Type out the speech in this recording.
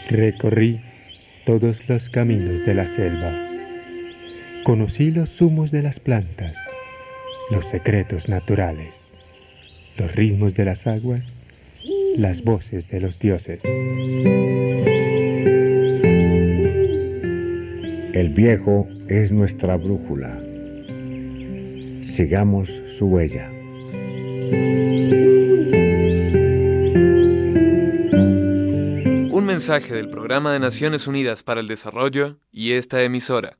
Recorrí todos los caminos de la selva. Conocí los humos de las plantas, los secretos naturales, los ritmos de las aguas, las voces de los dioses. El viejo es nuestra brújula. Sigamos su huella. Un mensaje del Programa de Naciones Unidas para el Desarrollo y esta emisora.